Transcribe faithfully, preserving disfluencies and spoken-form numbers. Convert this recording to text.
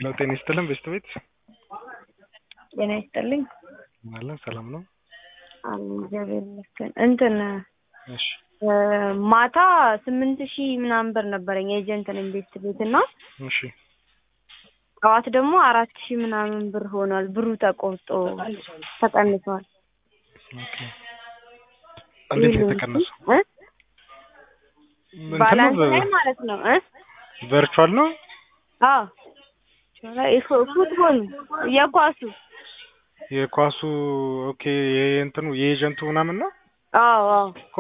ሄሎ ጤና ይስጥልን በስተ ቤት ጤና ይስጥልኝ ማለት ሰላም ነው አዎ እግዚአብሔር ይመስገን እንትን እሺ ማታ ስምንት ሺህ ምናምን ብር ነበረኝ ኤጀንት ነኝ ቤት ቤትና እሺ ጠዋት ደግሞ አራት ሺህ ምናምን ብር ሆኗል ብሩ ተቆርጦ ተቀንሷል ኦኬ እንዴት ነው የተቀነሰው ባላንስ ላይ ማለት ነው እ ቨርቹዋል ነው አዎ ፉትቦል የኳሱ የኳሱ ኦኬ የእንትኑ የኤጀንቱ ምናምን ነው አዎ አዎ